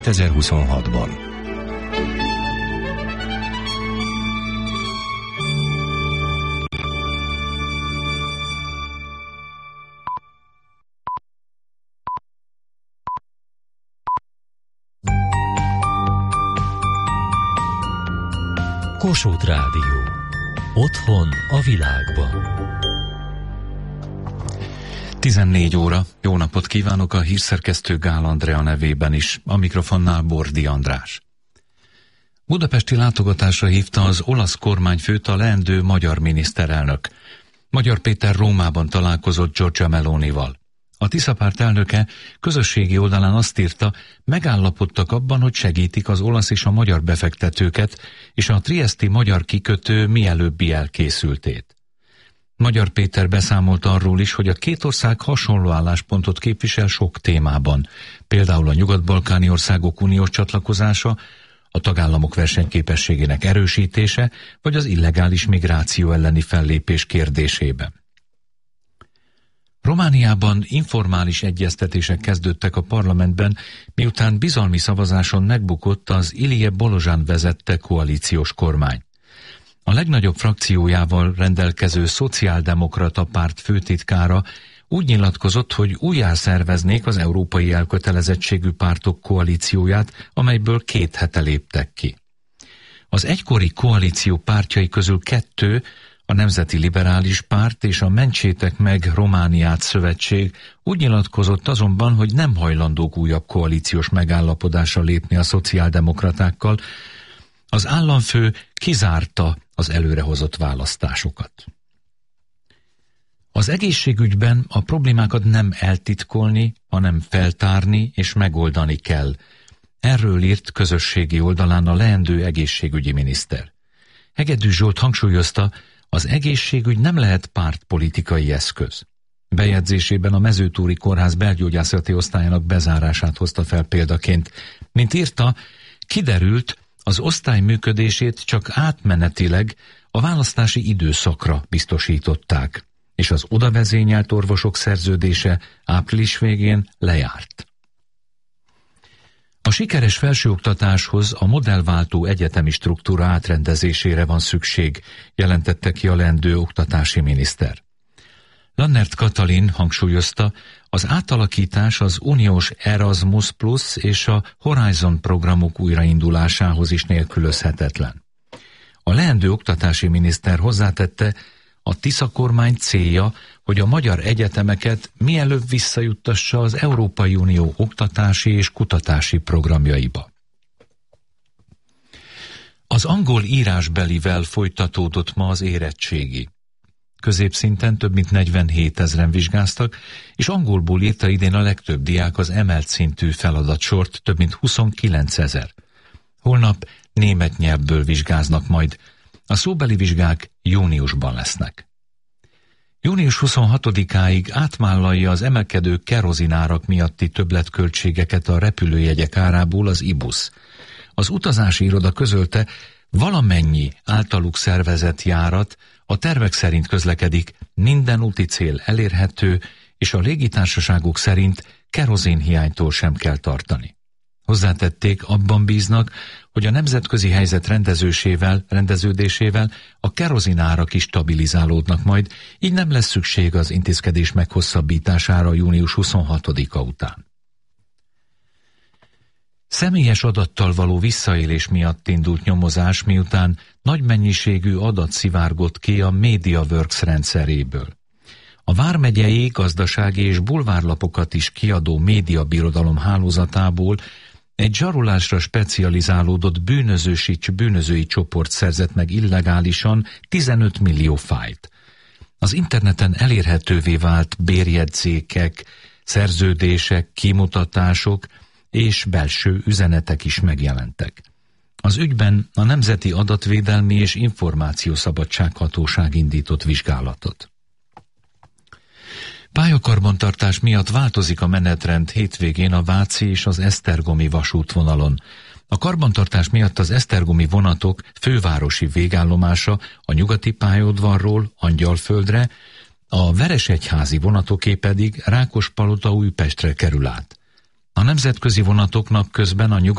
2026-ban. Kossuth Rádió. Otthon a világban. 14 óra. Jó napot kívánok a hírszerkesztő Gál Andrea nevében is. A mikrofonnál Bordi András. Budapesti látogatásra hívta az olasz kormányfőt a leendő magyar miniszterelnök. Magyar Péter Rómában találkozott Giorgia Melonival. A Tisza párt elnöke közösségi oldalán azt írta, megállapodtak abban, hogy segítik az olasz és a magyar befektetőket, és a trieszti magyar kikötő mielőbbi elkészültét. Magyar Péter beszámolt arról is, hogy a két ország hasonló álláspontot képvisel sok témában, például a nyugat-balkáni országok uniós csatlakozása, a tagállamok versenyképességének erősítése, vagy az illegális migráció elleni fellépés kérdésében. Romániában informális egyeztetések kezdődtek a parlamentben, miután bizalmi szavazáson megbukott az Ilie Bolozsán vezette koalíciós kormány. A legnagyobb frakciójával rendelkező szociáldemokrata párt főtitkára úgy nyilatkozott, hogy újjászerveznék az európai elkötelezettségű pártok koalícióját, amelyből 2 hete léptek ki. Az egykori koalíció pártjai közül 2, a Nemzeti Liberális Párt és a Mentsétek meg Romániát szövetség úgy nyilatkozott azonban, hogy nem hajlandók újabb koalíciós megállapodásra lépni a szociáldemokratákkal. Az államfő kizárta az előrehozott választásokat. Az egészségügyben a problémákat nem eltitkolni, hanem feltárni és megoldani kell. Erről írt közösségi oldalán a leendő egészségügyi miniszter. Hegedű Zsolt hangsúlyozta, az egészségügy nem lehet pártpolitikai eszköz. Bejegyzésében a Mezőtúri Kórház belgyógyászati osztályának bezárását hozta fel példaként. Mint írta, kiderült, az osztály működését csak átmenetileg a választási időszakra biztosították, és az odavezényelt orvosok szerződése április végén lejárt. A sikeres felsőoktatáshoz a modellváltó egyetemi struktúra átrendezésére van szükség, jelentette ki a leendő oktatási miniszter. Lannert Katalin hangsúlyozta, az átalakítás az uniós Erasmus Plus és a Horizon programok újraindulásához is nélkülözhetetlen. A leendő oktatási miniszter hozzátette, a Tisza kormány célja, hogy a magyar egyetemeket mielőbb visszajuttassa az Európai Unió oktatási és kutatási programjaiba. Az angol írásbelivel folytatódott ma az érettségi. Középszinten több mint 47 000 vizsgáztak, és angolból írta idén a legtöbb diák az emelt szintű feladatsort, több mint 29 000. Holnap német nyelvből vizsgáznak majd. A szóbeli vizsgák júniusban lesznek. Június 26-áig átmállalja az emelkedő kerozinárak miatti többletköltségeket a repülőjegyek árából az IBUS. Az utazási iroda közölte, valamennyi általuk szervezett járat a tervek szerint közlekedik, minden úti cél elérhető, és a légitársaságok szerint kerozinhiánytól sem kell tartani. Hozzátették, abban bíznak, hogy a nemzetközi helyzet rendeződésével a kerozinárak is stabilizálódnak majd, így nem lesz szükség az intézkedés meghosszabbítására június 26-a után. Személyes adattal való visszaélés miatt indult nyomozás, miután nagy mennyiségű adat szivárgott ki a MediaWorks rendszeréből. A vármegyei gazdasági és bulvárlapokat is kiadó médiabirodalom hálózatából egy zsarolásra specializálódott bűnözői csoport szerzett meg illegálisan 15 millió fájlt. Az interneten elérhetővé vált bérjegyzékek, szerződések, kimutatások és belső üzenetek is megjelentek. Az ügyben a Nemzeti Adatvédelmi és Információszabadsághatóság indított vizsgálatot. Pályakarbantartás miatt változik a menetrend hétvégén a váci és az esztergomi vasútvonalon. A karbantartás miatt az esztergomi vonatok fővárosi végállomása a nyugati pályaudvarról Angyalföldre, a veresegyházi vonatoké pedig Rákospalota Újpestre kerül át. A nemzetközi vonatoknak közben a nyugati